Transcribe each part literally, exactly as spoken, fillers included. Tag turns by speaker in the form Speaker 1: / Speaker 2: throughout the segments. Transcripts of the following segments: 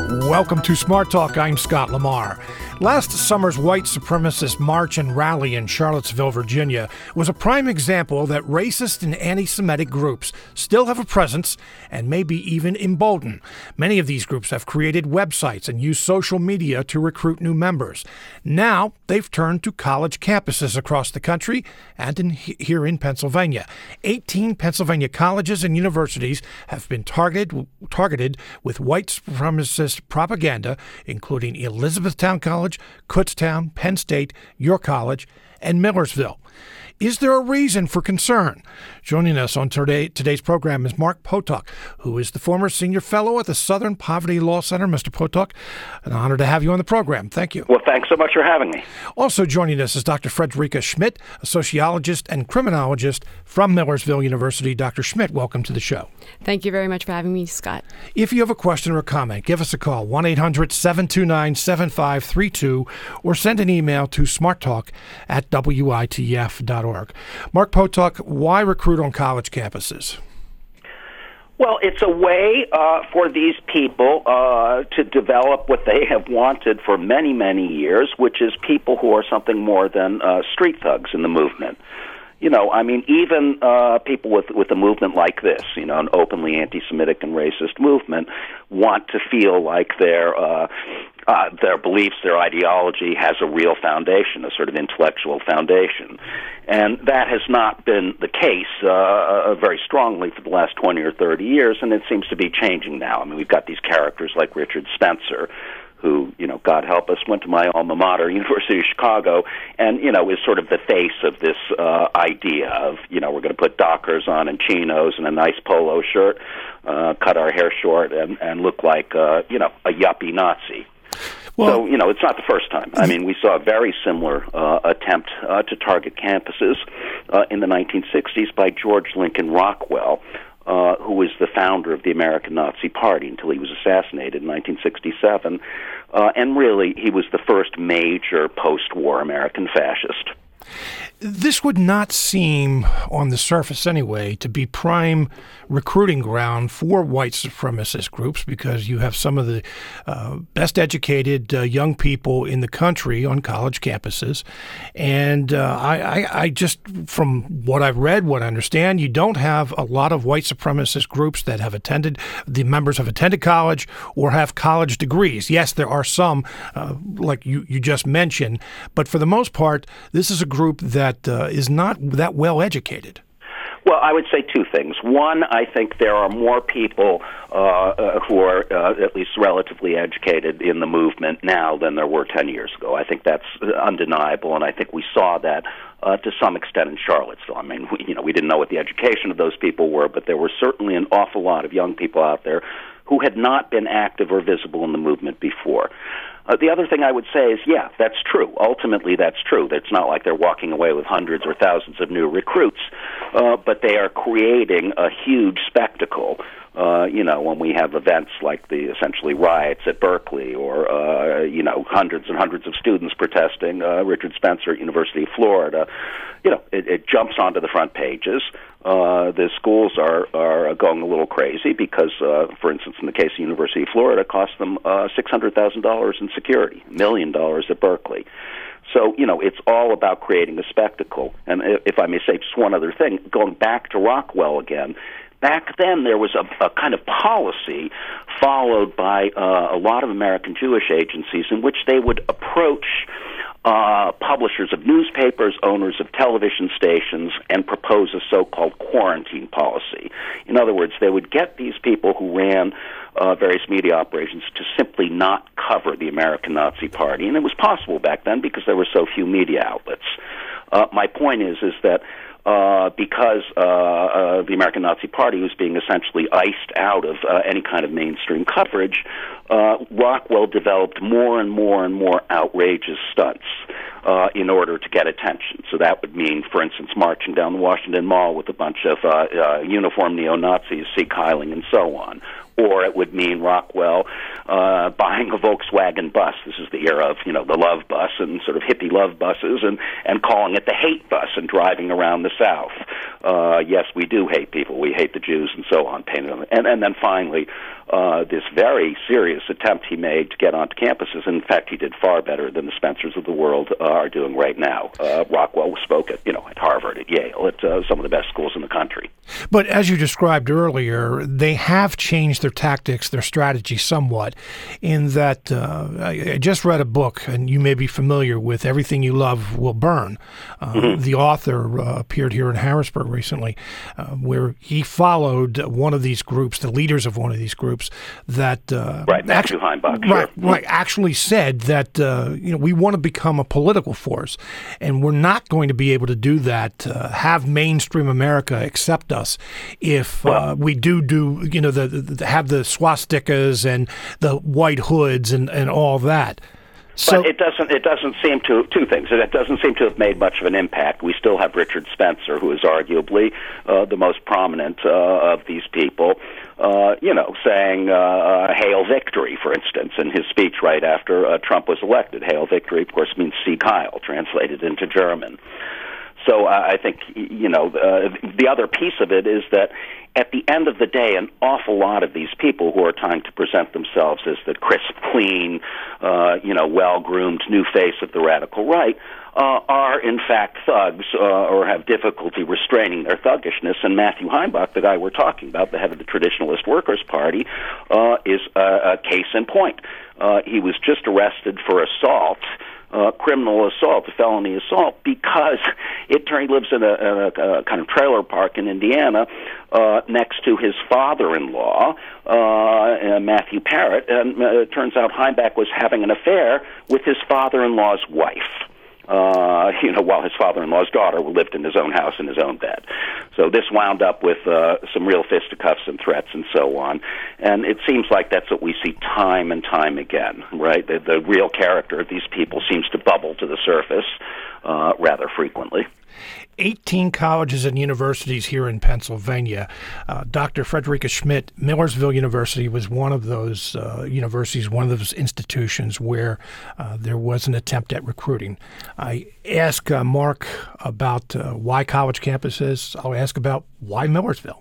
Speaker 1: Welcome to Smart Talk. I'm Scott Lamar. Last summer's white supremacist march and rally in Charlottesville, Virginia, was a prime example that racist and anti-Semitic groups still have a presence and maybe even embolden. Many of these groups have created websites and used social media to recruit new members. Now, they've turned to college campuses across the country and in, here in Pennsylvania. eighteen Pennsylvania colleges and universities have been targeted, targeted with white supremacist propaganda, including Elizabethtown College, Kutztown, Penn State, York College, and Millersville. Is there a reason for concern? Joining us on today, today's program is Mark Potok, who is the former senior fellow at the Southern Poverty Law Center. Mister Potok, an honor to have you on the program. Thank you.
Speaker 2: Well, thanks so much for having me.
Speaker 1: Also joining us is Doctor Frederica Schmidt, a sociologist and criminologist from Millersville University. Doctor Schmidt, welcome to the show.
Speaker 3: Thank you very much for having me, Scott.
Speaker 1: If you have a question or a comment, give us a call, one eight hundred seven two nine seven five three two, or send an email to smarttalk at W I T F dot org. Mark Potok, why recruit on college campuses?
Speaker 2: Well, it's a way uh, for these people uh, to develop what they have wanted for many, many years, which is people who are something more than uh, street thugs in the movement. You know, I mean, even uh, people with with a movement like this, you know, an openly anti-Semitic and racist movement, want to feel like their uh, uh, their beliefs, their ideology has a real foundation, a sort of intellectual foundation. And that has not been the case uh, very strongly for the last twenty or thirty years, and it seems to be changing now. I mean, we've got these characters like Richard Spencer, who, you know, God help us, went to my alma mater, University of Chicago, and, you know, is sort of the face of this uh, idea of, you know, we're going to put Dockers on and chinos and a nice polo shirt, uh, cut our hair short, and, and look like, uh, you know, a yuppie Nazi. Well, so, you know, it's not the first time. I mean, we saw a very similar uh, attempt uh, to target campuses uh, in the nineteen sixties by George Lincoln Rockwell, Uh, who was the founder of the American Nazi Party until he was assassinated in nineteen sixty-seven. Uh, and really, he was the first major post-war American fascist.
Speaker 1: This would not seem, on the surface anyway, to be prime recruiting ground for white supremacist groups, because you have some of the uh, best educated uh, young people in the country on college campuses. And uh, I, I, I just, from what I've read, what I understand, you don't have a lot of white supremacist groups that have attended, the members have attended college or have college degrees. Yes, there are some, uh, like you, you just mentioned, but for the most part, this is a group that that uh, is not that well educated.
Speaker 2: Well, I would say two things. One, I think there are more people uh, uh, who are uh, at least relatively educated in the movement now than there were ten years ago. I think that's undeniable, and I think we saw that uh, to some extent in Charlottesville. I mean, we, you know, we didn't know what the education of those people were, but there were certainly an awful lot of young people out there who had not been active or visible in the movement before. Uh, the other thing I would say is, yeah, that's true. Ultimately, that's true. It's not like they're walking away with hundreds or thousands of new recruits, uh, but they are creating a huge spectacle. Uh, you know, when we have events like the essentially riots at Berkeley, or uh, you know, hundreds and hundreds of students protesting, uh, Richard Spencer at University of Florida, you know, it, it jumps onto the front pages. Uh, the schools are, are going a little crazy because, uh, for instance, in the case of University of Florida, it cost them uh, six hundred thousand dollars in security, a million dollars at Berkeley. So, you know, it's all about creating a spectacle. And if I may say just one other thing, going back to Rockwell again, back then there was a, a kind of policy followed by uh, a lot of American Jewish agencies in which they would approach Uh, publishers of newspapers, owners of television stations, and propose a so-called quarantine policy. In other words, they would get these people who ran uh, various media operations to simply not cover the American Nazi Party. And it was possible back then because there were so few media outlets. Uh, my point is, is that Uh, because uh, uh, the American Nazi Party was being essentially iced out of uh, any kind of mainstream coverage, uh, Rockwell developed more and more and more outrageous stunts uh, in order to get attention. So that would mean, for instance, marching down the Washington Mall with a bunch of uh, uh, uniformed neo-Nazis, Sieg Heiling, and so on. Or it would mean Rockwell uh, buying a Volkswagen bus. This is the era of, you know, the love bus and sort of hippie love buses, and, and calling it the hate bus and driving around the South. Uh, yes, we do hate people. We hate the Jews and so on. And, and then finally, uh, this very serious attempt he made to get onto campuses. In fact, he did far better than the Spencers of the world uh, are doing right now. Uh, Rockwell spoke at, you know, at Harvard, at Yale, at uh, some of the best schools in the country.
Speaker 1: But as you described earlier, they have changed their tactics, their strategy somewhat, in that uh, I, I just read a book, and you may be familiar with Everything You Love Will Burn. Uh, mm-hmm. The author uh, appeared here in Harrisburg recently, uh, where he followed one of these groups, the leaders of one of these groups, that uh,
Speaker 2: right, Matthew Heimbach,
Speaker 1: right,
Speaker 2: sure.
Speaker 1: right, actually said that uh, you know we want to become a political force, and we're not going to be able to do that. Uh, have mainstream America accept us if
Speaker 2: well,
Speaker 1: uh, we do do you know the, the have the swastikas and the white hoods and, and all that. So,
Speaker 2: but it doesn't. It doesn't seem to two things. It doesn't seem to have made much of an impact. We still have Richard Spencer, who is arguably uh, the most prominent uh, of these people. Uh, you know, saying uh, "Hail Victory," for instance, in his speech right after uh, Trump was elected. "Hail Victory," of course, means "Sieg Heil," translated into German. So uh, I think, you know, uh, the other piece of it is that at the end of the day, an awful lot of these people who are trying to present themselves as the crisp, clean, uh, you know, well-groomed new face of the radical right uh, are, in fact, thugs uh, or have difficulty restraining their thuggishness. And Matthew Heimbach, the guy we're talking about, the head of the Traditionalist Workers' Party, uh, is a, a case in point. Uh, he was just arrested for assault. Uh, criminal assault, a felony assault, because it turned he lives in a, in a, a kind of trailer park in Indiana uh, next to his father-in-law, uh, Matthew Parrott, and uh, it turns out Heimbach was having an affair with his father-in-law's wife. Uh, you know, while his father-in-law's daughter lived in his own house in his own bed. So this wound up with uh, some real fisticuffs and threats and so on. And it seems like that's what we see time and time again, right? The, the real character of these people seems to bubble to the surface uh, rather frequently.
Speaker 1: eighteen colleges and universities here in Pennsylvania. Uh, Doctor Frederica Schmidt, Millersville University was one of those uh, universities, one of those institutions where uh, there was an attempt at recruiting. I ask uh, Mark about uh, why college campuses. I'll ask about why Millersville.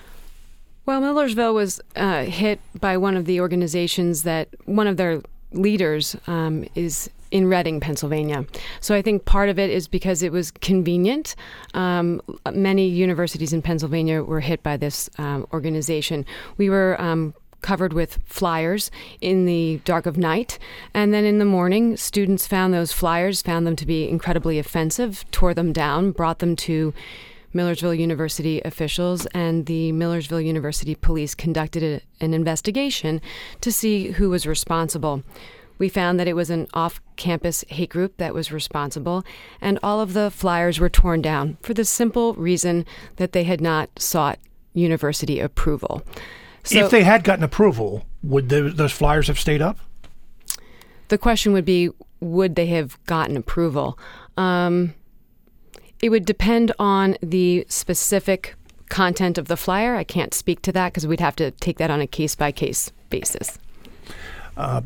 Speaker 3: Well, Millersville was uh, hit by one of the organizations that one of their leaders um, is in Reading, Pennsylvania. So I think part of it is because it was convenient. Um, many universities in Pennsylvania were hit by this um, organization. We were um, covered with flyers in the dark of night, and then in the morning, students found those flyers, found them to be incredibly offensive, tore them down, brought them to Millersville University officials, and the Millersville University police conducted a, an investigation to see who was responsible. We found that it was an off-campus hate group that was responsible, and all of the flyers were torn down for the simple reason that they had not sought university approval. So,
Speaker 1: if they had gotten approval, would the, those flyers have stayed up?
Speaker 3: The question would be, would they have gotten approval? Um, it would depend on the specific content of the flyer. I can't speak to that because we'd have to take that on a case-by-case basis.
Speaker 1: Uh,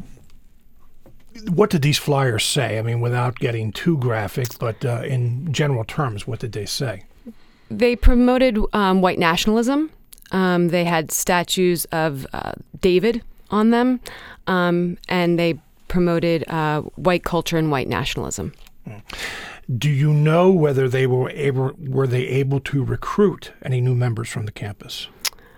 Speaker 1: What did these flyers say? I mean, without getting too graphic, but uh, in general terms, what did they say?
Speaker 3: They promoted um, white nationalism. Um, they had statues of uh, David on them, um, and they promoted uh, white culture and white nationalism.
Speaker 1: Do you know whether they were able were they able to recruit any new members from the campus?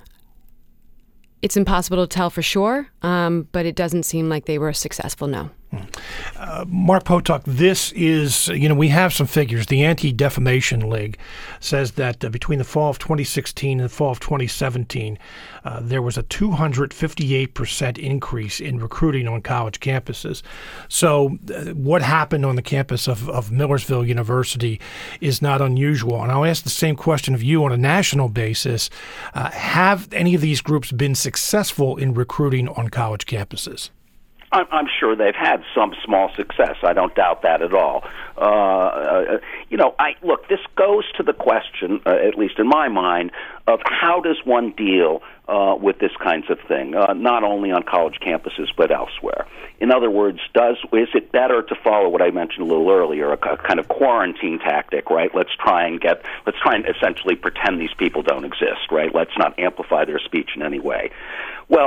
Speaker 3: It's impossible to tell for sure, um, but it doesn't seem like they were successful, no.
Speaker 1: Uh, Mark Potok, this is, you know, we have some figures. The Anti-Defamation League says that uh, between the fall of twenty sixteen and the fall of twenty seventeen, uh, there was a two hundred fifty-eight percent increase in recruiting on college campuses. So uh, what happened on the campus of, of Millersville University is not unusual. And I'll ask the same question of you on a national basis. Uh, have any of these groups been successful in recruiting on college campuses?
Speaker 2: I'm sure they've had some small success. I don't doubt that at all. Uh, uh, you know, I look, this goes to the question, uh, at least in my mind, of how does one deal uh, with this kinds of thing, uh, not only on college campuses but elsewhere. In other words, does is it better to follow what I mentioned a little earlier, a, a kind of quarantine tactic, right? Let's try and get, let's try and essentially pretend these people don't exist, right? Let's not amplify their speech in any way. Well,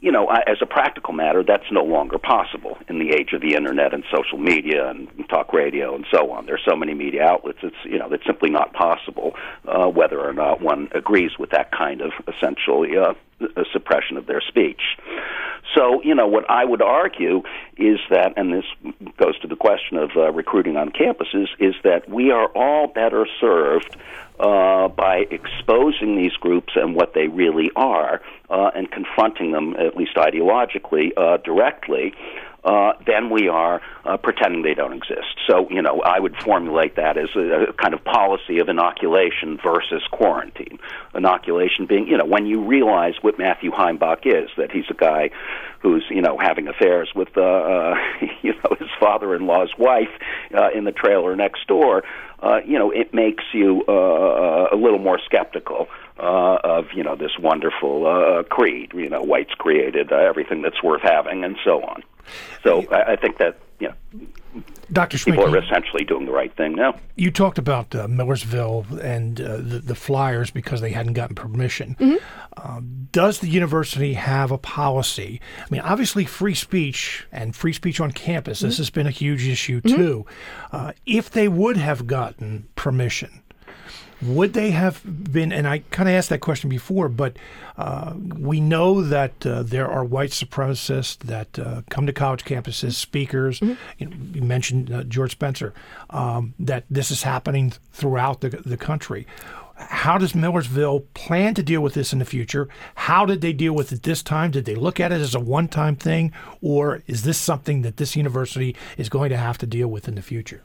Speaker 2: you know, as a practical matter, that's no longer possible in the age of the internet and social media and talk radio and so on. There's so many media outlets. It's, you know, it's simply not possible, uh, whether or not one agrees with that kind of essentially uh, a suppression of their speech. So, you know, what I would argue is that, and this goes to the question of uh, recruiting on campuses, is that we are all better served uh, by exposing these groups and what they really are uh, and confronting them, at least ideologically, uh, directly, Uh, than we are uh, pretending they don't exist. So, you know, I would formulate that as a, a kind of policy of inoculation versus quarantine. Inoculation being, you know, when you realize what Matthew Heimbach is, that he's a guy who's, you know, having affairs with, uh, uh, you know, his father-in-law's wife uh, in the trailer next door, uh, you know, it makes you uh, a little more skeptical uh, of, you know, this wonderful uh, creed. You know, whites created uh, everything that's worth having and so on. So I, I think that, you know,
Speaker 1: Doctor Schmidt,
Speaker 2: people are essentially doing the right thing now.
Speaker 1: You talked about uh, Millersville and uh, the, the flyers because they hadn't gotten permission.
Speaker 3: Mm-hmm.
Speaker 1: Uh, does the university have a policy? I mean, obviously free speech and free speech on campus, mm-hmm. this has been a huge issue
Speaker 3: mm-hmm.
Speaker 1: too. Uh, if they would have gotten permission, would they have been, and I kind of asked that question before, but uh, we know that uh, there are white supremacists that uh, come to college campuses, speakers. Mm-hmm. You know, you mentioned uh, George Spencer, um, that this is happening throughout the, the country. How does Millersville plan to deal with this in the future? How did they deal with it this time? Did they look at it as a one-time thing, or is this something that this university is going to have to deal with in the future?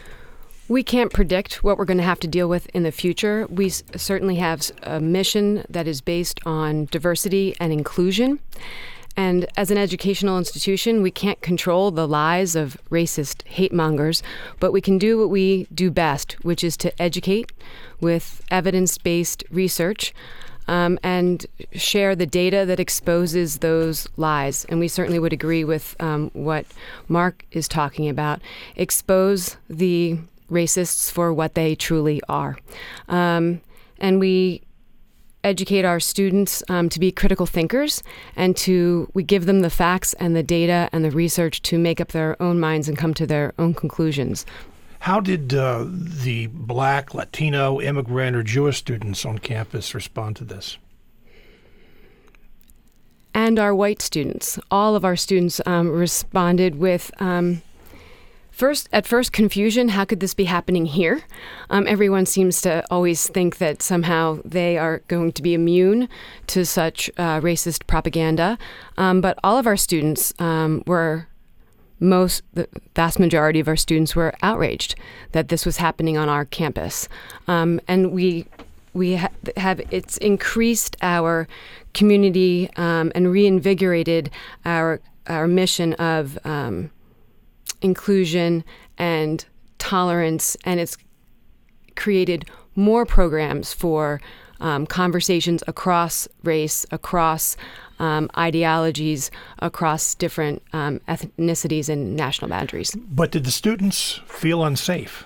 Speaker 3: We can't predict what we're going to have to deal with in the future. We s- certainly have a mission that is based on diversity and inclusion. And as an educational institution, we can't control the lies of racist hate mongers, but we can do what we do best, which is to educate with evidence-based research um, and share the data that exposes those lies. And we certainly would agree with um, what Mark is talking about. Expose the racists for what they truly are. Um, and we educate our students um, to be critical thinkers, and to we give them the facts and the data and the research to make up their own minds and come to their own conclusions.
Speaker 1: How did uh, the Black, Latino, immigrant, or Jewish students on campus respond to this?
Speaker 3: And our white students. All of our students um, responded with um, First, at first, confusion. How could this be happening here? Um, everyone seems to always think that somehow they are going to be immune to such uh, racist propaganda. Um, but all of our students um, were, most, the vast majority of our students were outraged that this was happening on our campus. Um, and we we ha- have, it's increased our community um, and reinvigorated our, our mission of um, inclusion and tolerance, and it's created more programs for um, conversations across race, across um, ideologies, across different um, ethnicities and national boundaries.
Speaker 1: But did the students feel unsafe?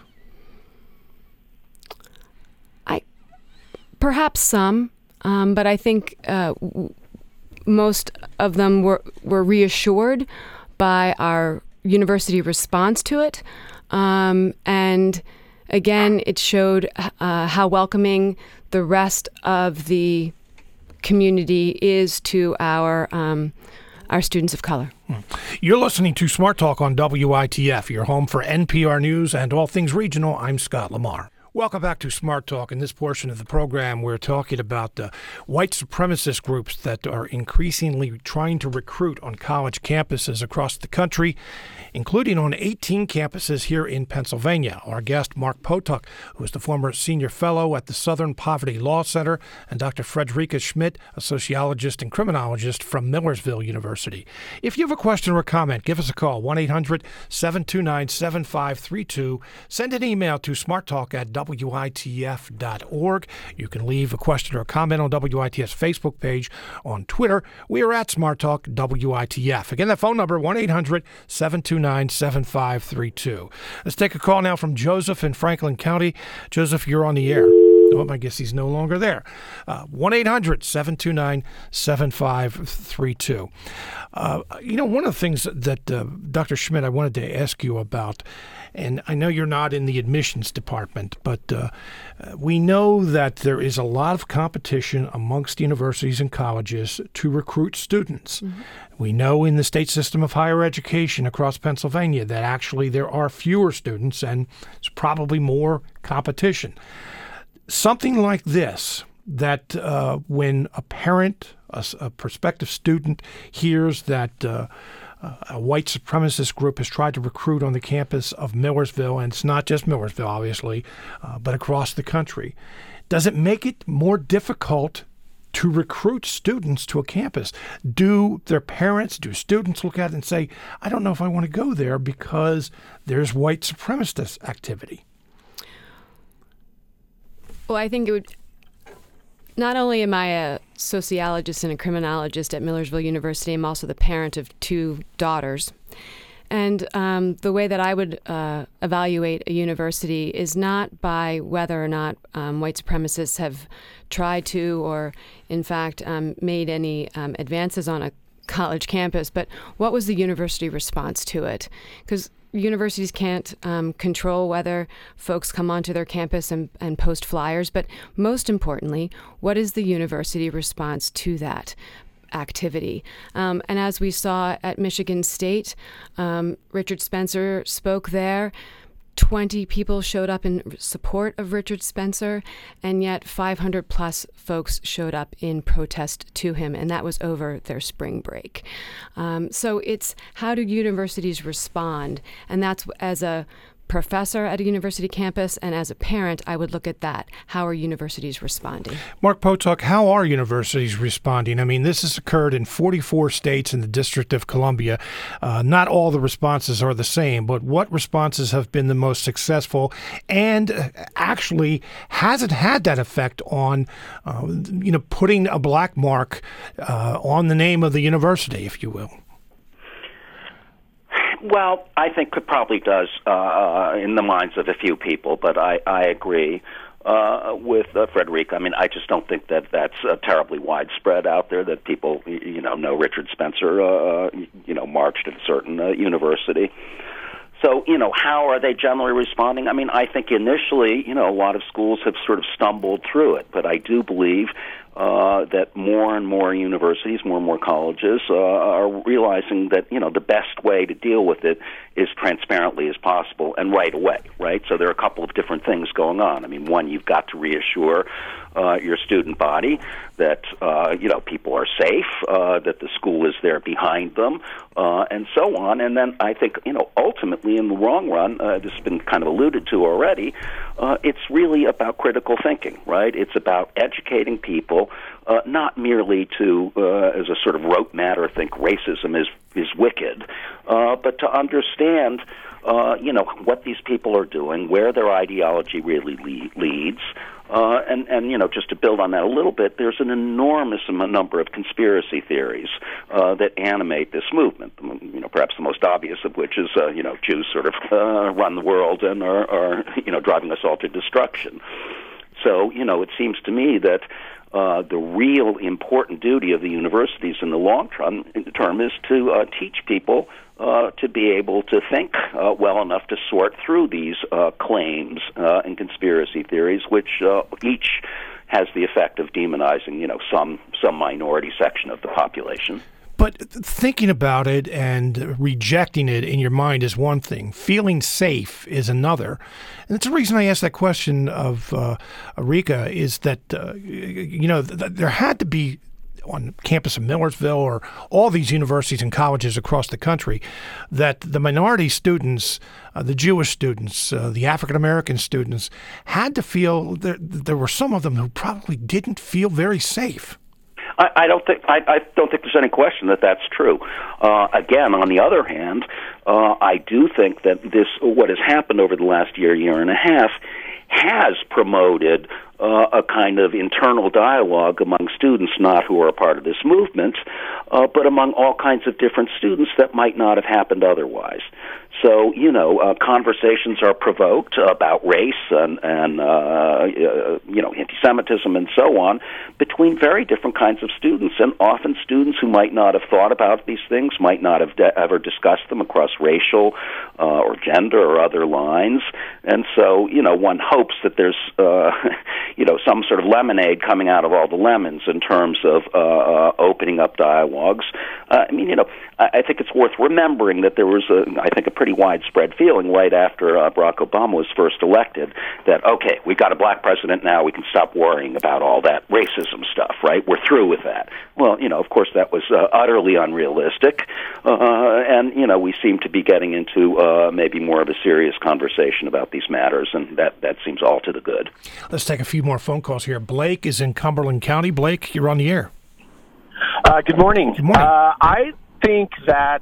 Speaker 3: I, perhaps some, um, but I think uh, w- most of them were, were reassured by our university response to it. Um, and again, it showed uh, how welcoming the rest of the community is to our um, our students of color.
Speaker 1: You're listening to Smart Talk on W I T F, your home for N P R News and all things regional. I'm Scott Lamar. Welcome back to Smart Talk. In this portion of the program, we're talking about uh, white supremacist groups that are increasingly trying to recruit on college campuses across the country, including on eighteen campuses here in Pennsylvania. Our guest, Mark Potok, who is the former senior fellow at the Southern Poverty Law Center, and Doctor Frederica Schmidt, a sociologist and criminologist from Millersville University. If you have a question or a comment, give us a call, one eight hundred seven two nine seven five three two. Send an email to smarttalk at W I T F dot org. You can leave a question or a comment on W I T F's Facebook page. On Twitter, we are at Smart Talk W I T F. Again, that phone number, one eight hundred seven two nine seven five three two. Let's take a call now from Joseph in Franklin County. Joseph, you're on the air. Oh, I guess he's no longer there. Uh, one eight hundred seven two nine seven five three two. Uh, you know, one of the things that, uh, Doctor Schmidt, I wanted to ask you about, and I know you're not in the admissions department, but uh, we know that there is a lot of competition amongst universities and colleges to recruit students. Mm-hmm. We know in the state system of higher education across Pennsylvania that actually there are fewer students and it's probably more competition. Something like this, that uh, when a parent, a, a prospective student, hears that uh, a white supremacist group has tried to recruit on the campus of Millersville, and it's not just Millersville, obviously, uh, but across the country, does it make it more difficult to recruit students to a campus? Do their parents, do students look at it and say, I don't know if I want to go there because there's white supremacist activity?
Speaker 3: Well, I think it would. Not only am I a sociologist and a criminologist at Millersville University, I'm also the parent of two daughters. And um, the way that I would uh, evaluate a university is not by whether or not um, white supremacists have tried to or, in fact, um, made any um, advances on a college campus, but what was the university response to it? Because universities can't um, control whether folks come onto their campus and, and post flyers, but most importantly, what is the university response to that activity? Um, and as we saw at Michigan State, um, Richard Spencer spoke there. twenty people showed up in support of Richard Spencer, and yet five hundred plus folks showed up in protest to him, and that was over their spring break. Um, so it's how do universities respond? And that's, as a professor at a university campus and as a parent, I would look at that. How are universities responding?
Speaker 1: Mark Potok, how are universities responding? I mean, this has occurred in forty-four states in the District of Columbia. Uh, not all the responses are the same, but what responses have been the most successful? And actually, has it had that effect on, uh, you know, putting a black mark uh, on the name of the university, if you will?
Speaker 2: Well, I think it probably does uh, in the minds of a few people, but I, I agree uh, with uh, Frederica. I mean, I just don't think that that's uh, terribly widespread out there, that people, you know, know Richard Spencer, uh, you know, marched at a certain uh, university. So, you know, how are they generally responding? I mean, I think initially, you know, a lot of schools have sort of stumbled through it, but I do believe uh, that more and more universities, more and more colleges uh, are realizing that, you know, the best way to deal with it is transparently as possible and right away, right? So there are a couple of different things going on. I mean, one, you've got to reassure uh, your student body that, uh, you know, people are safe, uh, that the school is there behind them, uh, and so on. And then I think, you know, ultimately in the long run, uh, this has been kind of alluded to already, uh, it's really about critical thinking, right? It's about educating people, uh, not merely to, uh, as a sort of rote matter, think racism is, is wicked, uh, but to understand, uh, you know, what these people are doing, where their ideology really le- leads, Uh, and, and, you know, just to build on that a little bit, there's an enormous number of conspiracy theories uh, that animate this movement, you know, perhaps the most obvious of which is, uh, you know, Jews sort of uh, run the world and are, are, you know, driving us all to destruction. So, you know, it seems to me that uh, the real important duty of the universities in the long term, term is to uh, teach people Uh, to be able to think uh, well enough to sort through these uh, claims uh, and conspiracy theories, which uh, each has the effect of demonizing, you know, some some minority section of the population.
Speaker 1: But thinking about it and rejecting it in your mind is one thing. Feeling safe is another. And it's the reason I asked that question of uh, Rika is that, uh, you know, th- there had to be on campus of Millersville or all these universities and colleges across the country, that the minority students, uh, the Jewish students, uh, the African-American students, had to feel there, there were some of them who probably didn't feel very safe.
Speaker 2: I, I don't think I, I don't think there's any question that that's true. Uh, again, on the other hand, uh, I do think that this what has happened over the last year, year and a half, has promoted uh, a kind of internal dialogue among students, not who are a part of this movement, uh, but among all kinds of different students that might not have happened otherwise. So, you know, uh, conversations are provoked about race and, and uh, uh, you know, anti-Semitism and so on between very different kinds of students, and often students who might not have thought about these things, might not have de- ever discussed them across racial uh, or gender or other lines. And so, you know, one hopes that there's, uh, you know, some sort of lemonade coming out of all the lemons in terms of uh, uh, opening up dialogues. Uh, I mean, you know, I, I think it's worth remembering that there was, a, I think, a pretty widespread feeling right after uh, Barack Obama was first elected that, okay, we've got a black president now, we can stop worrying about all that racism stuff, right? We're through with that. Well, you know, of course, that was uh, utterly unrealistic, uh, and, you know, we seem to be getting into uh, maybe more of a serious conversation about these matters, and that, that seems all to the good.
Speaker 1: Let's take a few more phone calls here. Blake is in Cumberland County. Blake, you're on the air.
Speaker 4: Uh, good morning.
Speaker 1: Good morning.
Speaker 4: Uh, I think that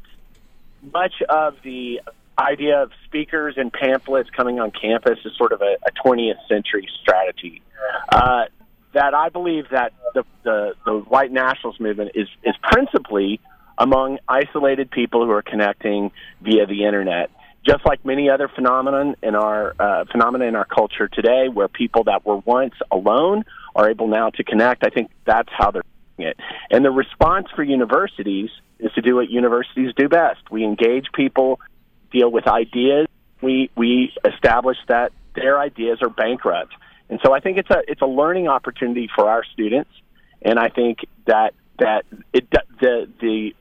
Speaker 4: much of the idea of speakers and pamphlets coming on campus is sort of a, a twentieth century strategy. Uh, that I believe that the, the, the white nationalist movement is, is principally among isolated people who are connecting via the internet. Just like many other phenomena in our uh, phenomena in our culture today, where people that were once alone are able now to connect, I think that's how they're doing it. And the response for universities is to do what universities do best. We engage people, deal with ideas. We we establish that their ideas are bankrupt, and so I think it's a it's a learning opportunity for our students. And I think that that it the the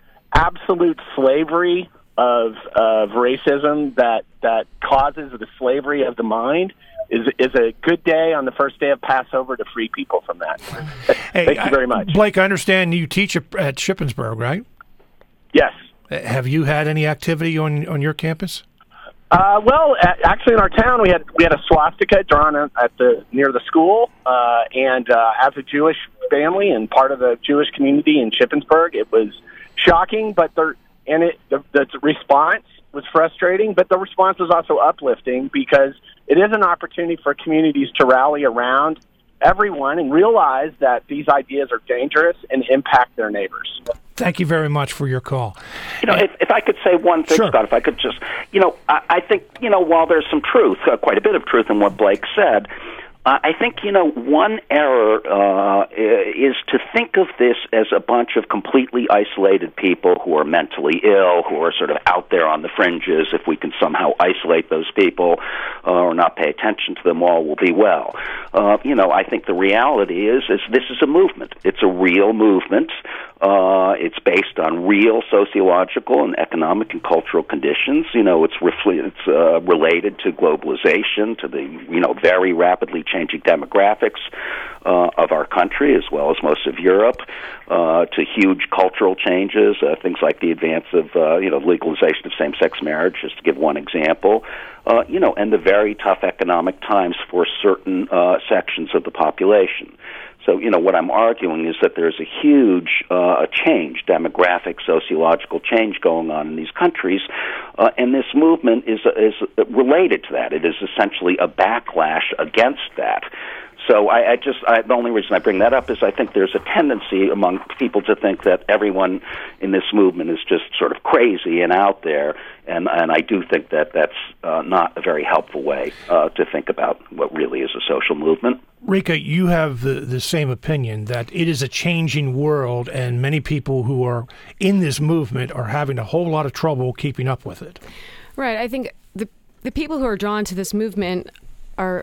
Speaker 4: absolute slavery of of racism that that causes the slavery of the mind is is a good day on the first day of Passover to free people from that.
Speaker 1: Hey,
Speaker 4: Thank you very much,
Speaker 1: I, Blake. I understand you teach at Shippensburg, right?
Speaker 4: Yes.
Speaker 1: Have you had any activity on on your campus?
Speaker 4: Uh, well, a- actually, in our town, we had we had a swastika drawn at the near the school, uh, and uh, as a Jewish family and part of the Jewish community in Shippensburg, it was shocking, but the and it the, the response was frustrating, but the response was also uplifting because it is an opportunity for communities to rally around everyone and realize that these ideas are dangerous and impact their neighbors.
Speaker 1: Thank you very much for your call.
Speaker 2: You know, if, if I could say one thing,
Speaker 1: Sure.
Speaker 2: Scott, if I could just, you know, I, I think, you know, while there's some truth, uh, quite a bit of truth in what Blake said, uh, I think, you know, one error uh, is to think of this as a bunch of completely isolated people who are mentally ill, who are sort of out there on the fringes. If we can somehow isolate those people uh, or not pay attention to them, all will be well. Uh, you know, I think the reality is, is this is a movement. It's a real movement. Uh, it's based on real sociological and economic and cultural conditions. You know, it's refl- it's uh, related to globalization, to the you know very rapidly changing demographics uh, of our country as well as most of Europe, uh, to huge cultural changes, uh, things like the advance of uh, you know legalization of same-sex marriage, just to give one example. Uh, you know, and the very tough economic times for certain uh, sections of the population. So, you know, what I'm arguing is that there's a huge uh, change, demographic, sociological change going on in these countries, uh, and this movement is is related to that. It is essentially a backlash against that. So I, I just, I, the only reason I bring that up is I think there's a tendency among people to think that everyone in this movement is just sort of crazy and out there, and, and I do think that that's uh, not a very helpful way uh, to think about what really is a social movement.
Speaker 1: Rika, you have the, the same opinion that it is a changing world, and many people who are in this movement are having a whole lot of trouble keeping up with it.
Speaker 3: Right. I think the the people who are drawn to this movement are,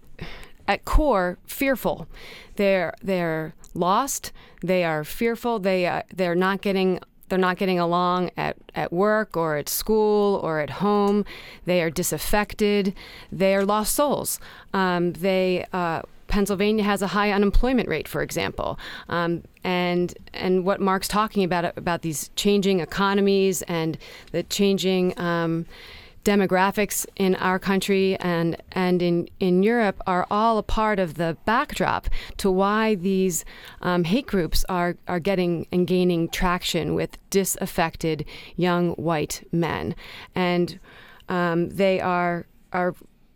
Speaker 3: at core, fearful. They're they're lost. They are fearful. They uh, they're not getting they're not getting along at, at work or at school or at home. They are disaffected. They are lost souls. Um, they uh, Pennsylvania has a high unemployment rate, for example, um, and and what Mark's talking about about these changing economies and the changing Um, demographics in our country and and in, in Europe are all a part of the backdrop to why these um, hate groups are, are getting and gaining traction with disaffected young white men. And um, they are are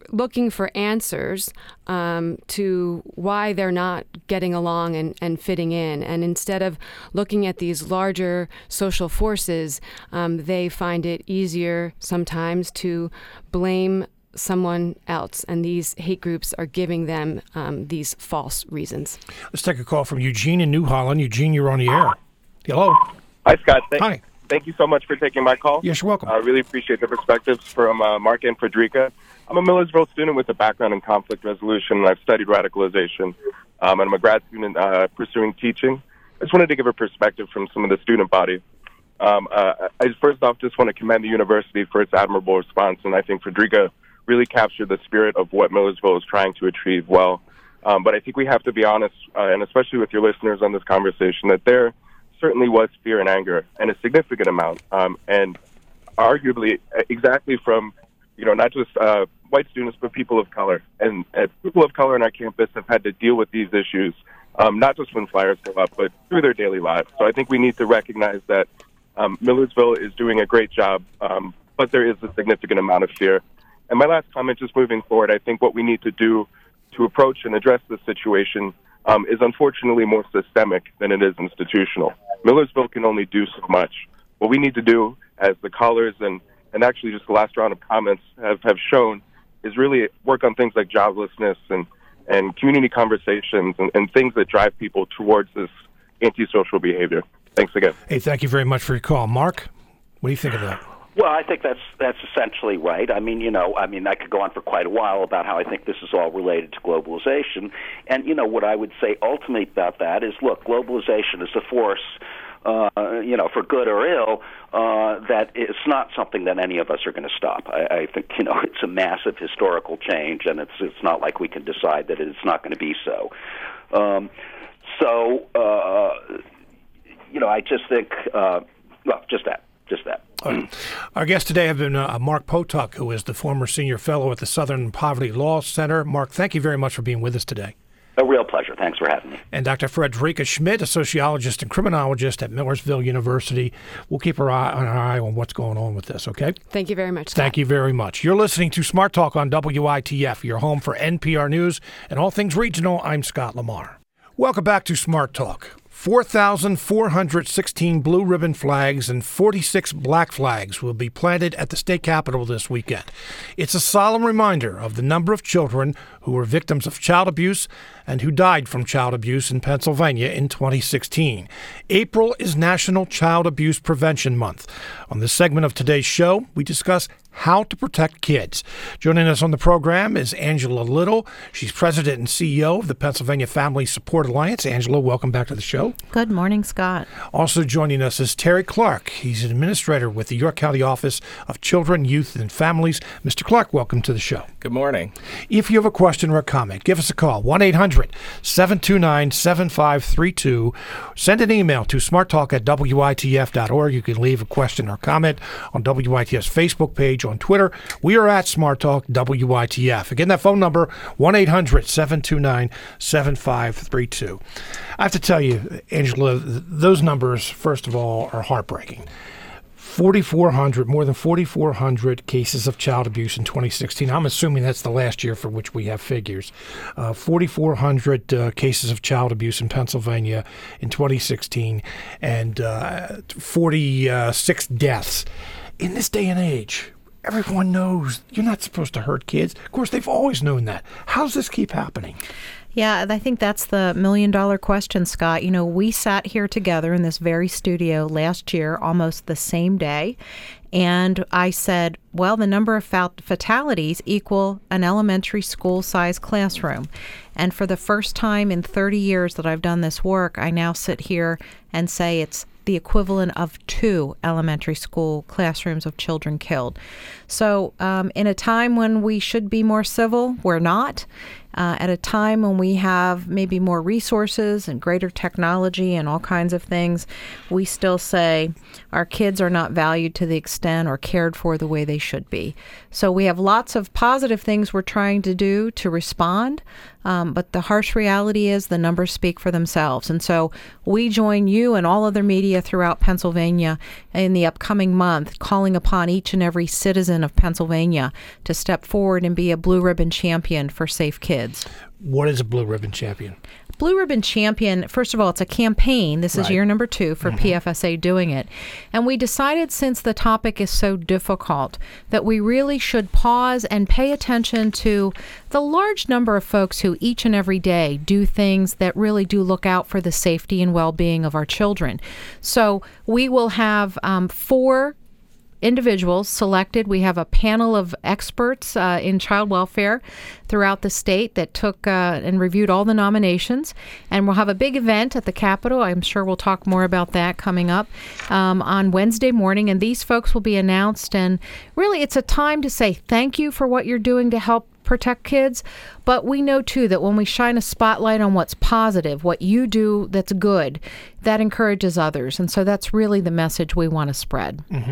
Speaker 3: looking for answers um, to why they're not getting along and, and fitting in. And instead of looking at these larger social forces, um, they find it easier sometimes to blame someone else. And these hate groups are giving them um, these false reasons.
Speaker 1: Let's take a call from Eugene in New Holland. Eugene, you're on the air. Hello.
Speaker 5: Hi, Scott. Th-
Speaker 1: Hi.
Speaker 5: Thank you so much for taking my call.
Speaker 1: Yes, you're welcome.
Speaker 5: I really appreciate the perspectives from uh, Mark and Frederica. I'm a Millersville student with a background in conflict resolution, and I've studied radicalization. Um, and I'm a grad student uh, pursuing teaching. I just wanted to give a perspective from some of the student body. Um, uh, I just, first off just want to commend the university for its admirable response, and I think Frederica really captured the spirit of what Millersville is trying to achieve well. Um, but I think we have to be honest, uh, and especially with your listeners on this conversation, that there certainly was fear and anger, and a significant amount, um, and arguably exactly from, you know, not just uh, white students, but people of color. And uh, people of color on our campus have had to deal with these issues, um, not just when flyers go up, but through their daily lives. So I think we need to recognize that um, Millersville is doing a great job, um, but there is a significant amount of fear. And my last comment, just moving forward, I think what we need to do to approach and address this situation um, is unfortunately more systemic than it is institutional. Millersville can only do so much. What we need to do, as the callers and, and actually just the last round of comments have, have shown, is really work on things like joblessness and, and community conversations and, and things that drive people towards this antisocial behavior. Thanks again.
Speaker 1: Hey, thank you very much for your call. Mark, what do you think of that?
Speaker 2: Well, I think that's that's essentially right. I mean, you know, I mean, I could go on for quite a while about how I think this is all related to globalization. And, you know, what I would say ultimately about that is, look, globalization is a force, uh, you know, for good or ill, uh, that it's not something that any of us are going to stop. I, I think, you know, it's a massive historical change, and it's it's not like we can decide that it's not going to be so. Um, so, uh, you know, I just think, uh, well, just that. Just that.
Speaker 1: Right. Our guests today have been uh, Mark Potok, who is the former senior fellow at the Southern Poverty Law Center. Mark, thank you very much for being with us today.
Speaker 2: A real pleasure. Thanks for having me.
Speaker 1: And Doctor Frederica Schmidt, a sociologist and criminologist at Millersville University. We'll keep our eye, our eye on what's going on with this, okay?
Speaker 3: Thank you very much, Scott.
Speaker 1: Thank you very much. You're listening to Smart Talk on W I T F, your home for N P R News and all things regional. I'm Scott Lamar. Welcome back to Smart Talk. four thousand four hundred sixteen blue ribbon flags and forty-six black flags will be planted at the state capitol this weekend. It's a solemn reminder of the number of children who were victims of child abuse and who died from child abuse in Pennsylvania in twenty sixteen. April is National Child Abuse Prevention Month. On this segment of today's show, we discuss how to protect kids. Joining us on the program is Angela Little. She's president and C E O of the Pennsylvania Family Support Alliance. Angela, welcome back to the show.
Speaker 6: Good morning, Scott.
Speaker 1: Also joining us is Terry Clark. He's an administrator with the York County Office of Children, Youth, and Families. Mister Clark, welcome to the show.
Speaker 7: Good morning.
Speaker 1: If you have a question or a comment, give us a call, one eight hundred seven two nine seven five three two. Send an email to smarttalk at W I T F dot org. You can leave a question or comment on W I T F's Facebook page, on Twitter. We are at Smart Talk W I T F. Again, that phone number, one eight hundred seven two nine seven five three two. I have to tell you, Angela, those numbers, first of all, are heartbreaking. forty-four hundred, more than forty-four hundred cases of child abuse in twenty sixteen. I'm assuming that's the last year for which we have figures. Uh, forty-four hundred uh, cases of child abuse in Pennsylvania in twenty sixteen, and uh, forty-six deaths. In this day and age, everyone knows you're not supposed to hurt kids. Of course, they've always known that. How does this keep happening?
Speaker 6: Yeah, I think that's the million dollar question, Scott. You know, we sat here together in this very studio last year, almost the same day, and I said, well, the number of fatalities equal an elementary school-sized classroom. And for the first time in thirty years that I've done this work, I now sit here and say it's the equivalent of two elementary school classrooms of children killed. So um, in a time when we should be more civil, we're not. uh, at a time when we have maybe more resources and greater technology and all kinds of things, we still say our kids are not valued to the extent or cared for the way they should be. So we have lots of positive things we're trying to do to respond, um, but the harsh reality is the numbers speak for themselves. And so we join you and all other media throughout Pennsylvania in the upcoming month, calling upon each and every citizen of Pennsylvania to step forward and be a Blue Ribbon Champion for Safe Kids.
Speaker 1: What is a Blue Ribbon Champion?
Speaker 6: Blue Ribbon Champion, first of all, it's a campaign. This is
Speaker 1: right.
Speaker 6: year number two for
Speaker 1: mm-hmm.
Speaker 6: P F S A doing it. And we decided, since the topic is so difficult, that we really should pause and pay attention to the large number of folks who each and every day do things that really do look out for the safety and well-being of our children. So we will have um, four individuals selected. We have a panel of experts uh, in child welfare throughout the state that took uh, and reviewed all the nominations. And we'll have a big event at the Capitol. I'm sure we'll talk more about that coming up um, on Wednesday morning. And these folks will be announced. And really, it's a time to say thank you for what you're doing to help protect kids. But we know, too, that when we shine a spotlight on what's positive, what you do that's good, that encourages others. And so that's really the message we want to spread.
Speaker 1: Mm-hmm.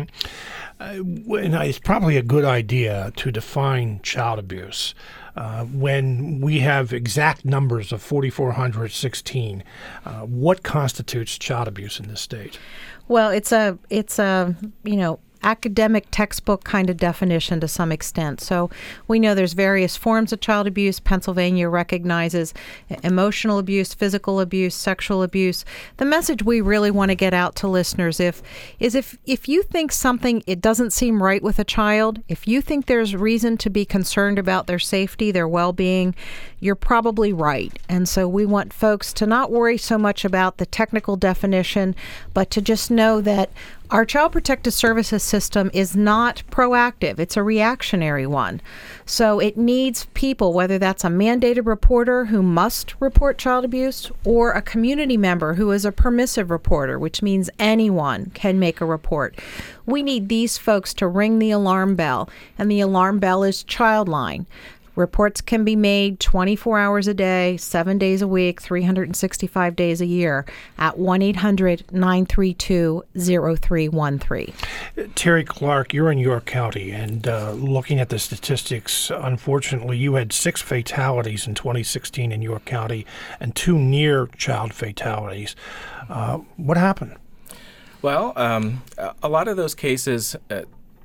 Speaker 1: Uh, and it's probably a good idea to define child abuse. Uh, when we have exact numbers of four thousand four hundred sixteen, uh, what constitutes child abuse in this state?
Speaker 6: Well, it's a, it's a, you know, academic textbook kind of definition to some extent. So we know there's various forms of child abuse. Pennsylvania recognizes emotional abuse, physical abuse, sexual abuse. The message we really want to get out to listeners if is if if you think something, it doesn't seem right with a child, if you think there's reason to be concerned about their safety, their well-being, you're probably right. And so we want folks to not worry so much about the technical definition, but to just know that our Child Protective Services system is not proactive. It's a reactionary one. So it needs people, whether that's a mandated reporter who must report child abuse or a community member who is a permissive reporter, which means anyone can make a report. We need these folks to ring the alarm bell, and the alarm bell is Childline. Reports can be made twenty-four hours a day, seven days a week, three hundred sixty-five days a year at one eight hundred nine three two zero three one three.
Speaker 1: Terry Clark, you're in York County, and uh, looking at the statistics, unfortunately, you had six fatalities in twenty sixteen in York County and two near-child fatalities. Uh, what happened?
Speaker 7: Well, um, a lot of those cases Uh,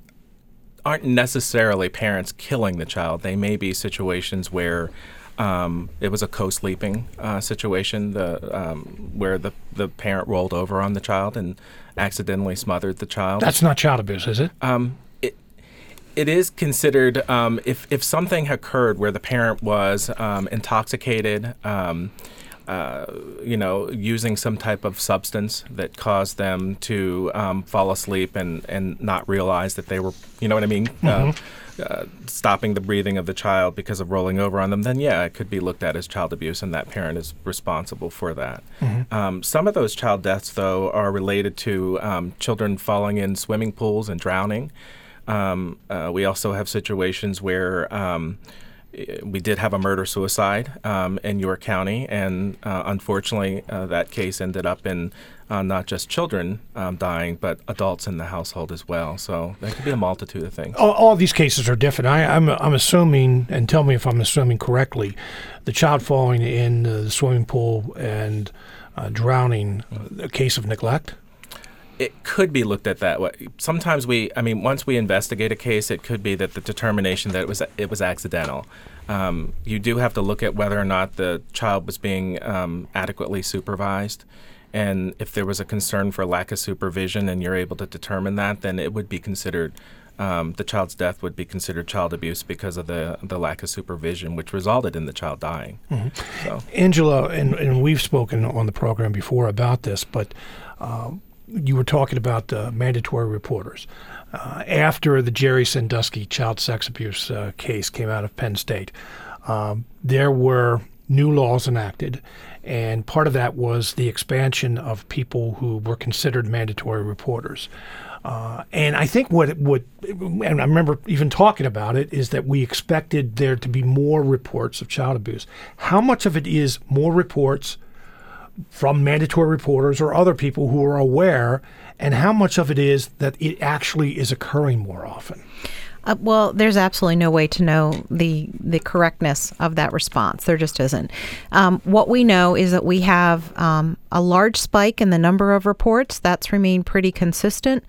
Speaker 7: aren't necessarily parents killing the child. They may be situations where um, it was a co-sleeping uh, situation, the um, where the, the parent rolled over on the child and accidentally smothered the child.
Speaker 1: That's not child abuse, is it?
Speaker 7: Um, it it is considered um, if if something occurred where the parent was um, intoxicated. Um, Uh, you know, using some type of substance that caused them to um, fall asleep and, and not realize that they were, you know what I mean, mm-hmm. uh, uh, stopping the breathing of the child because of rolling over on them, then yeah, it could be looked at as child abuse, and that parent is responsible for that. Mm-hmm. Um, some of those child deaths, though, are related to um, children falling in swimming pools and drowning. Um, uh, we also have situations where um, we did have a murder-suicide um, in York County, and uh, unfortunately, uh, that case ended up in uh, not just children um, dying, but adults in the household as well. So there could be a multitude of things.
Speaker 1: All, all these cases are different. I, I'm, I'm assuming, and tell me if I'm assuming correctly, the child falling in uh, the swimming pool and uh, drowning, uh, a case of neglect?
Speaker 7: It could be looked at that way. Sometimes we, I mean, once we investigate a case, it could be that the determination that it was it was accidental. Um, you do have to look at whether or not the child was being um, adequately supervised, and if there was a concern for lack of supervision, and you're able to determine that, then it would be considered. Um, the child's death would be considered child abuse because of the the lack of supervision, which resulted in the child dying. Mm-hmm. So,
Speaker 1: Angela, and, and we've spoken on the program before about this, but. Um, You were talking about uh, mandatory reporters. Uh, after the Jerry Sandusky child sex abuse uh, case came out of Penn State, um, there were new laws enacted, And part of that was the expansion of people who were considered mandatory reporters. Uh, and I think what it would, and I remember even talking about it, is that we expected there to be more reports of child abuse. How much of it is more reports from mandatory reporters or other people who are aware, and how much of it is that it actually is occurring more often?
Speaker 6: Uh, well, there's absolutely no way to know the the correctness of that response. There just isn't. Um, what we know is that we have um, a large spike in the number of reports. That's remained pretty consistent.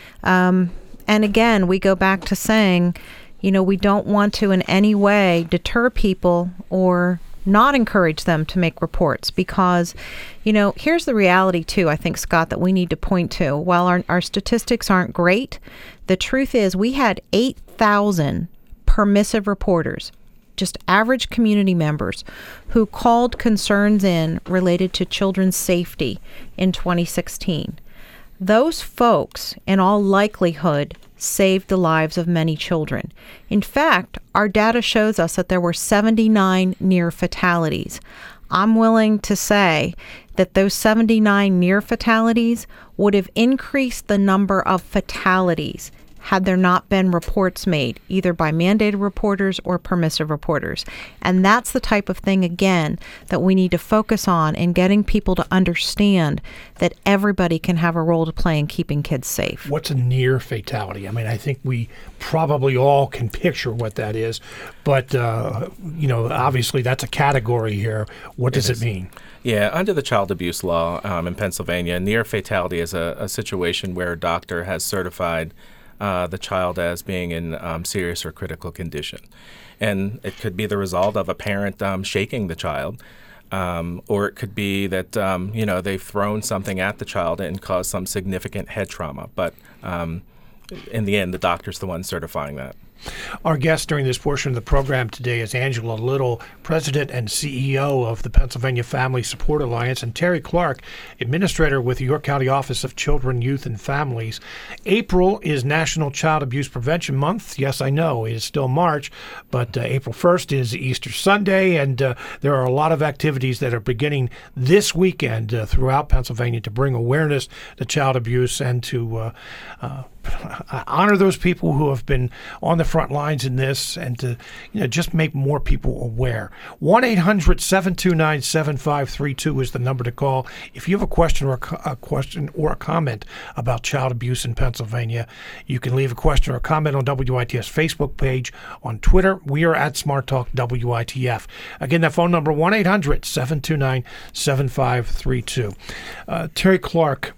Speaker 6: Um, and again, we go back to saying, you know, we don't want to in any way deter people or not encourage them to make reports because, you know, here's the reality too, I think, Scott, that we need to point to. While our, our statistics aren't great, the truth is we had eight thousand permissive reporters, just average community members, who called concerns in related to children's safety in twenty sixteen. Those folks, in all likelihood, saved the lives of many children. In fact, our data shows us that there were seventy-nine near fatalities. I'm willing to say that those seventy-nine near fatalities would have increased the number of fatalities had there not been reports made, either by mandated reporters or permissive reporters. And that's the type of thing, again, that we need to focus on in getting people to understand that everybody can have a role to play in keeping kids safe.
Speaker 1: What's a near fatality? I mean, I think we probably all can picture what that is, but, uh, you know, obviously that's a category here. What does it, it mean?
Speaker 7: Yeah, under the child abuse law um, in Pennsylvania, near fatality is a, a situation where a doctor has certified Uh, the child as being in um, serious or critical condition. And it could be the result of a parent um, shaking the child, um, or it could be that, um, you know, they've thrown something at the child and caused some significant head trauma. But um, in the end, the doctor's the one certifying that.
Speaker 1: Our guest during this portion of the program today is Angela Little, President and C E O of the Pennsylvania Family Support Alliance, and Terry Clark, Administrator with the York County Office of Children, Youth, and Families. April is National Child Abuse Prevention Month. Yes, I know, it is still March, but uh, April first is Easter Sunday, and uh, there are a lot of activities that are beginning this weekend uh, throughout Pennsylvania to bring awareness to child abuse and to uh, uh, honor those people who have been on the front lines in this, and to, you know, just make more people aware. one eight hundred seven two nine seven five three two is the number to call if you have a question or a, co- a question or a comment about child abuse in Pennsylvania. You can leave a question or a comment on W I T F's Facebook page. On Twitter, we are at Smart Talk W I T F. Again, that phone number, one eight hundred seven two nine seven five three two. Uh, Terry Clark,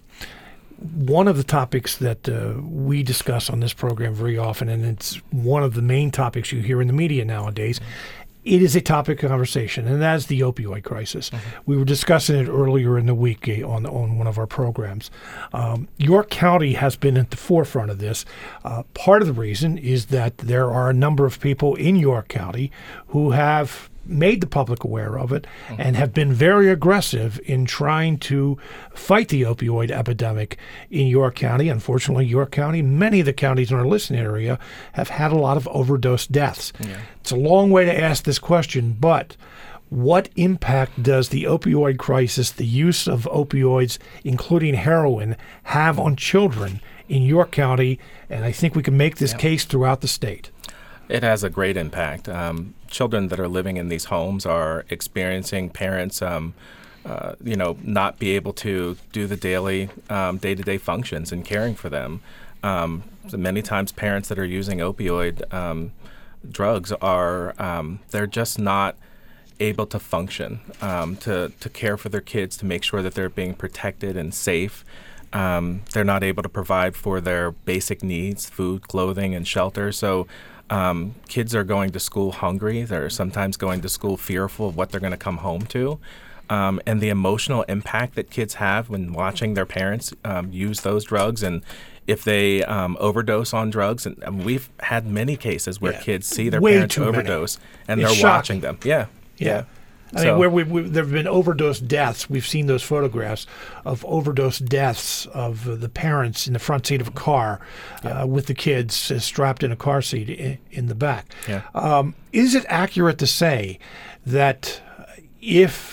Speaker 1: one of the topics that uh, we discuss on this program very often, and it's one of the main topics you hear in the media nowadays, it is a topic of conversation, and that is the opioid crisis. Mm-hmm. We were discussing it earlier in the week on on one of our programs. Um, York County has been at the forefront of this. Uh, part of the reason is that there are a number of people in York County who have made the public aware of it, mm-hmm. and have been very aggressive in trying to fight the opioid epidemic in York County. Unfortunately, York County, many of the counties in our listening area, have had a lot of overdose deaths. Yeah. It's a long way to ask this question, but what impact does the opioid crisis, the use of opioids, including heroin, have on children in York County? And I think we can make this yeah. case throughout the state.
Speaker 7: It has a great impact. Um, children that are living in these homes are experiencing parents, um, uh, you know, not be able to do the daily, um, day-to-day functions in caring for them. Um, so many times parents that are using opioid um, drugs are, um, they're just not able to function, um, to, to care for their kids, to make sure that they're being protected and safe. Um, they're not able to provide for their basic needs, food, clothing, and shelter. So Um, kids are going to school hungry. They're sometimes going to school fearful of what they're going to come home to. Um, and the emotional impact that kids have when watching their parents um, use those drugs, and if they um, overdose on drugs. And, and we've had many cases where yeah. kids see their
Speaker 1: Way
Speaker 7: parents overdose
Speaker 1: many.
Speaker 7: and
Speaker 1: It's
Speaker 7: they're
Speaker 1: shocking.
Speaker 7: watching them. Yeah,
Speaker 1: yeah. yeah. I
Speaker 7: so,
Speaker 1: mean, where we, we, there have been overdose deaths. We've seen those photographs of overdose deaths of uh, the parents in the front seat of a car yeah. uh, with the kids uh, strapped in a car seat in, in the back.
Speaker 7: Yeah.
Speaker 1: Um, is it accurate to say that if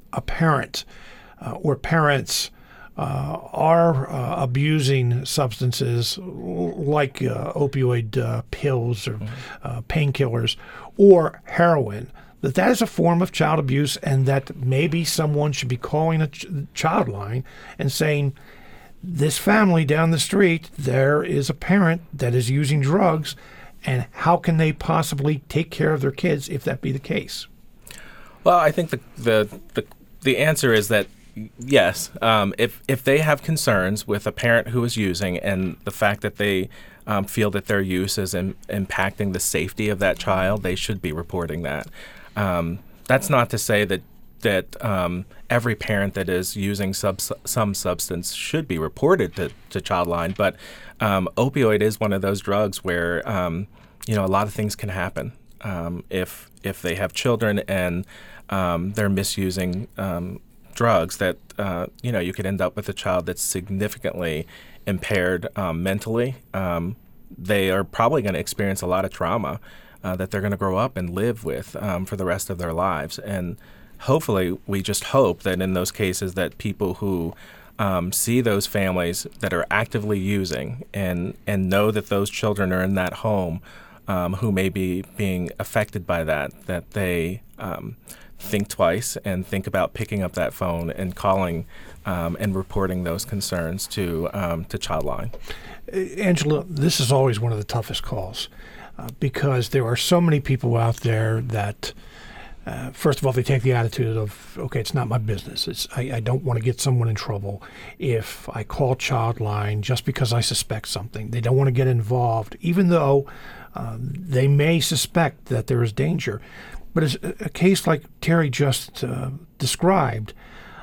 Speaker 1: a parent uh, or parents uh, are uh, abusing substances like uh, opioid uh, pills or uh, painkillers or heroin, that that is a form of child abuse, and that maybe someone should be calling a ch- child line and saying, this family down the street, there is a parent that is using drugs, and how can they possibly take care of their kids if that be the case?
Speaker 7: Well, I think the the the, the answer is that yes, um, if if they have concerns with a parent who is using, and the fact that they um, feel that their use is in, impacting the safety of that child, they should be reporting that. Um, that's not to say that that um, every parent that is using sub- some substance should be reported to, to Childline, but um, opioid is one of those drugs where um, you know a lot of things can happen um, if if they have children and um, they're misusing um, drugs. That uh, you know you could end up with a child that's significantly impaired um, mentally. Um, they are probably going to experience a lot of trauma uh, that they're going to grow up and live with um, for the rest of their lives. And hopefully, we just hope that in those cases that people who um, see those families that are actively using and and know that those children are in that home um, who may be being affected by that, that they um, think twice and think about picking up that phone and calling um, and reporting those concerns to um, to Childline.
Speaker 1: Angela, this is always one of the toughest calls uh, because there are so many people out there that Uh, first of all, they take the attitude of, okay, it's not my business. It's I, I don't want to get someone in trouble if I call Childline just because I suspect something. They don't want to get involved, even though um, they may suspect that there is danger. But as a, a case like Terry just uh, described,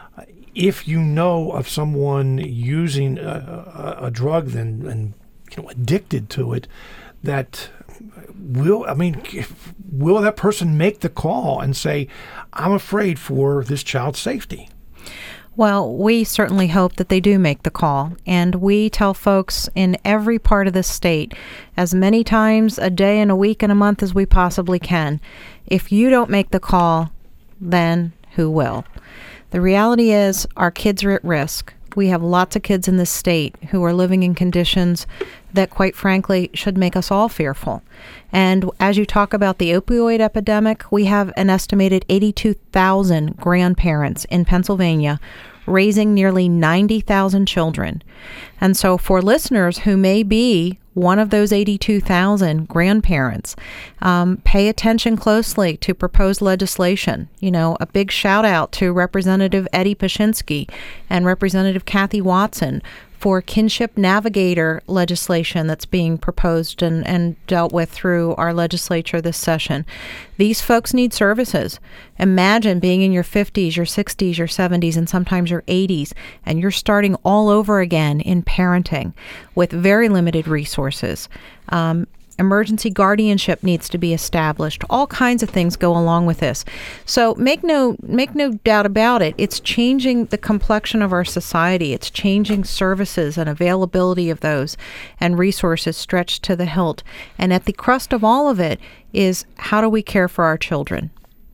Speaker 1: if you know of someone using a, a, a drug and, and you know addicted to it, that will I mean, will that person make the call and say, I'm afraid for this child's safety?
Speaker 6: Well, we certainly hope that they do make the call. And we tell folks in every part of the state, as many times a day and a week and a month as we possibly can, if you don't make the call, then who will? The reality is our kids are at risk. We have lots of kids in this state who are living in conditions that, quite frankly, should make us all fearful. And as you talk about the opioid epidemic, we have an estimated eighty-two thousand grandparents in Pennsylvania raising nearly ninety thousand children. And so for listeners who may be one of those eighty-two thousand grandparents, um, pay attention closely to proposed legislation. You know, a big shout out to Representative Eddie Pashinsky and Representative Kathy Watson for kinship navigator legislation that's being proposed and, and dealt with through our legislature this session. These folks need services. Imagine being in your fifties, your sixties, your seventies, and sometimes your eighties, and you're starting all over again in parenting with very limited resources. Um, Emergency guardianship needs to be established. All kinds of things go along with this. So make no make no doubt about it. It's changing the complexion of our society. It's changing services and availability of those and resources stretched to the hilt. And at the crust of all of it is, how do we care for our children?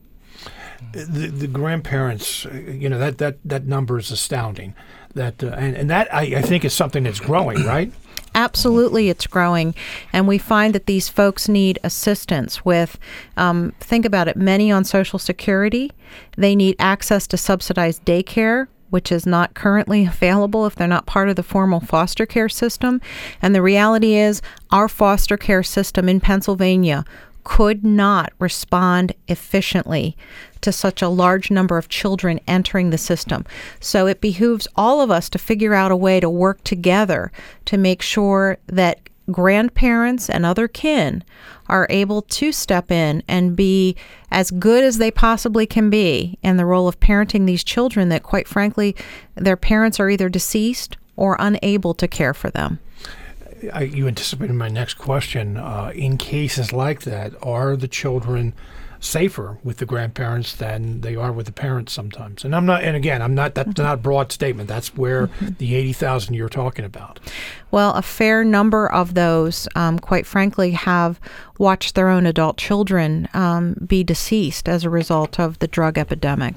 Speaker 1: The, the grandparents, you know, that, that, that number is astounding. That uh, and, and that, I, I think, is something that's growing, right?
Speaker 6: Absolutely, it's growing. And we find that these folks need assistance with, um, think about it, many on Social Security. They need access to subsidized daycare, which is not currently available if they're not part of the formal foster care system. And the reality is our foster care system in Pennsylvania could not respond efficiently to such a large number of children entering the system. So it behooves all of us to figure out a way to work together to make sure that grandparents and other kin are able to step in and be as good as they possibly can be in the role of parenting these children that, quite frankly, their parents are either deceased or unable to care for them.
Speaker 1: I, you anticipated my next question. Uh, in cases like that, are the children safer with the grandparents than they are with the parents sometimes? And I'm not, and again, I'm not, that's not a broad statement. That's where mm-hmm. the eighty thousand you're talking about.
Speaker 6: Well, a fair number of those, um, quite frankly, have watched their own adult children um, be deceased as a result of the drug epidemic.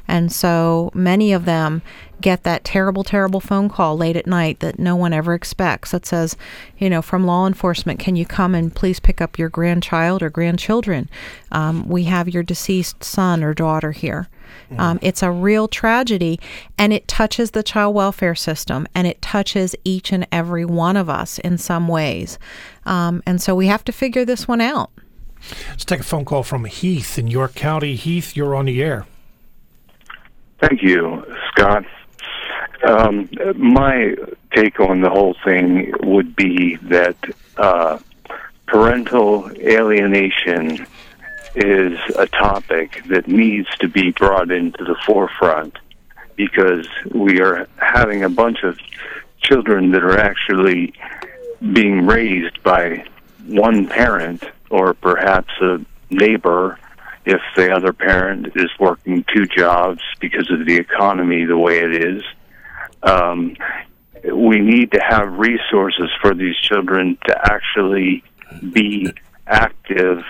Speaker 6: And so many of them get that terrible, terrible phone call late at night that no one ever expects that says, you know, from law enforcement, can you come and please pick up your grandchild or grandchildren? Um, we have your deceased son or daughter here. Mm. Um, it's a real tragedy, and it touches the child welfare system, and it touches each and every one of us in some ways. Um, and so we have to figure this one out.
Speaker 1: Let's take a phone call from Heath in York County. Heath, you're on the air.
Speaker 8: Thank you, Scott. Um, my take on the whole thing would be that uh, parental alienation is a topic that needs to be brought into the forefront, because we are having a bunch of children that are actually being raised by one parent or perhaps a neighbor if the other parent is working two jobs because of the economy the way it is. Um, we need to have resources for these children to actually be active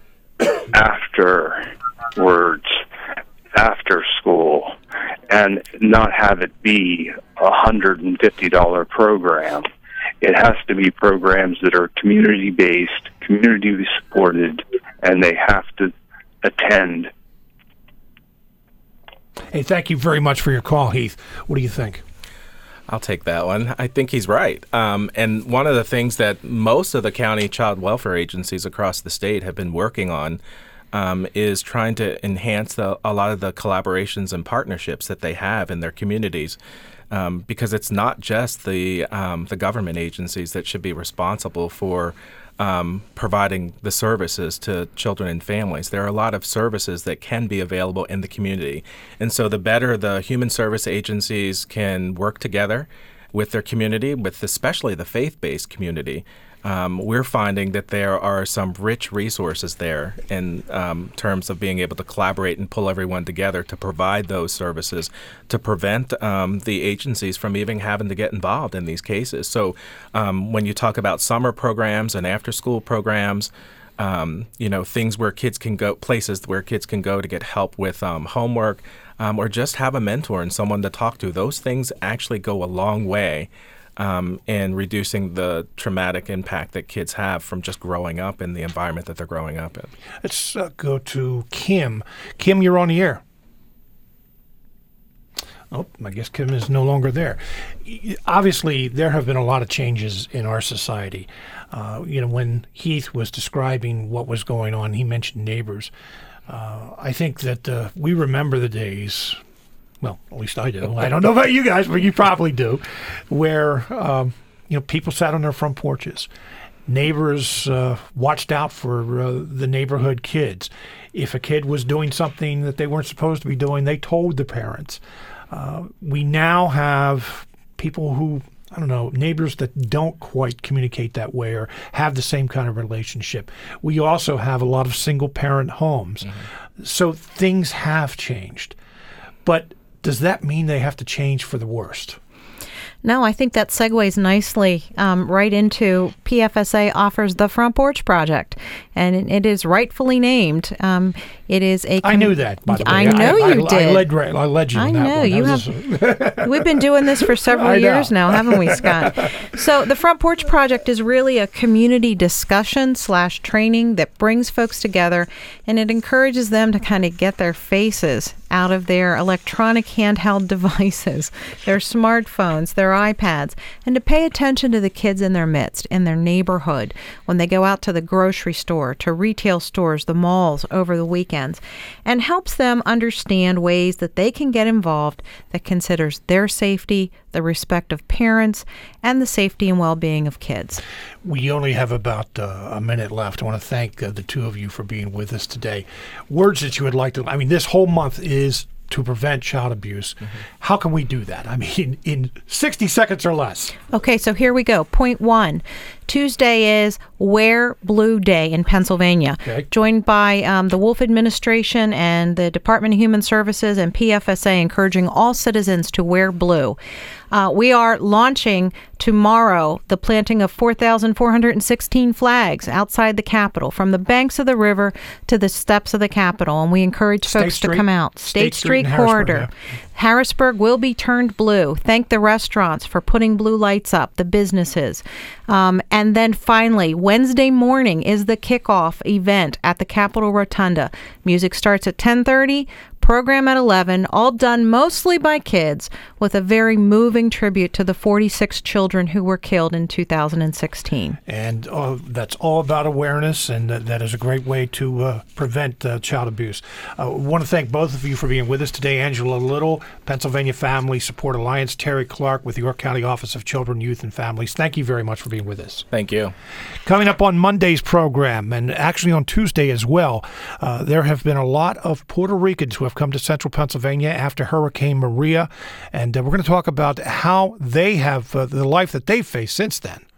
Speaker 8: afterwards, after school, and not have it be a one hundred fifty dollars program. It has to be programs that are community-based, community-supported, and they have to attend.
Speaker 1: Hey, thank you very much for your call, Heath. What do you think?
Speaker 7: I'll take that one. I think he's right. Um, and one of the things that most of the county child welfare agencies across the state have been working on um, is trying to enhance the, a lot of the collaborations and partnerships that they have in their communities. Um, because it's not just the um, the government agencies that should be responsible for um, providing the services to children and families. There are a lot of services that can be available in the community. And so the better the human service agencies can work together with their community, with especially the faith-based community, um, we're finding that there are some rich resources there in um, terms of being able to collaborate and pull everyone together to provide those services to prevent um, the agencies from even having to get involved in these cases. So um, when you talk about summer programs and after-school programs, um, you know, things where kids can go, places where kids can go to get help with um, homework, um, or just have a mentor and someone to talk to, those things actually go a long way Um, and reducing the traumatic impact that kids have from just growing up in the environment that they're growing up in.
Speaker 1: Let's uh, go to Kim. Kim, you're on the air. Oh, I guess Kim is no longer there. Obviously, there have been a lot of changes in our society. Uh, you know, when Heath was describing what was going on, he mentioned neighbors. Uh, I think that uh, we remember the days, well, at least I do. I don't know about you guys, but you probably do, where um, you know, people sat on their front porches. Neighbors uh, watched out for uh, the neighborhood kids. If a kid was doing something that they weren't supposed to be doing, they told the parents. Uh, we now have people who, I don't know, neighbors that don't quite communicate that way or have the same kind of relationship. We also have a lot of single-parent homes. Mm-hmm. So things have changed. But does that mean they have to change for the worst?
Speaker 6: No, I think that segues nicely um, right into P F S A offers the Front Porch Project, and it is rightfully named. Um, it is a. Com-
Speaker 1: I knew that, by the way.
Speaker 6: I know
Speaker 1: I,
Speaker 6: you
Speaker 1: I,
Speaker 6: did.
Speaker 1: I led, I led you.
Speaker 6: I
Speaker 1: in that
Speaker 6: know
Speaker 1: one.
Speaker 6: you
Speaker 1: was
Speaker 6: have. We've been doing this for several years now, haven't we, Scott? So the Front Porch Project is really a community discussion slash training that brings folks together, and it encourages them to kind of get their faces out of their electronic handheld devices, their smartphones, their iPads, and to pay attention to the kids in their midst, in their neighborhood, when they go out to the grocery store, to retail stores, the malls over the weekends, and helps them understand ways that they can get involved that considers their safety, the respect of parents, and the safety and well-being of kids.
Speaker 1: We only have about uh, a minute left. I want to thank uh, the two of you for being with us today. Words that you would like to, I mean, this whole month is to prevent child abuse. Mm-hmm. How can we do that? I mean, in sixty seconds or less.
Speaker 6: Okay, so here we go. Point one, Tuesday is Wear Blue Day in Pennsylvania.
Speaker 1: Okay.
Speaker 6: Joined by um, the Wolf Administration and the Department of Human Services and P F S A, encouraging all citizens to wear blue. Uh, we are launching tomorrow the planting of four thousand four hundred sixteen flags outside the Capitol, from the banks of the river to the steps of the Capitol, and we encourage
Speaker 1: State
Speaker 6: folks
Speaker 1: Street,
Speaker 6: to come out.
Speaker 1: State,
Speaker 6: State
Speaker 1: Street,
Speaker 6: Street,
Speaker 1: Street
Speaker 6: corridor.
Speaker 1: Yeah.
Speaker 6: Harrisburg will be turned blue. Thank the restaurants for putting blue lights up, the businesses. Um, and then finally, Wednesday morning is the kickoff event at the Capitol Rotunda. Music starts at ten thirty. Program at eleven, all done mostly by kids, with a very moving tribute to the forty-six children who were killed in two thousand sixteen.
Speaker 1: And uh, that's all about awareness, and uh, that is a great way to uh, prevent uh, child abuse. I uh, want to thank both of you for being with us today. Angela Little, Pennsylvania Family Support Alliance, Terry Clark with the York County Office of Children, Youth, and Families. Thank you very much for being with us.
Speaker 7: Thank you.
Speaker 1: Coming up on Monday's program, and actually on Tuesday as well, uh, there have been a lot of Puerto Ricans who have come to central Pennsylvania after Hurricane Maria, and uh, we're going to talk about how they have uh, the life that they've faced since then.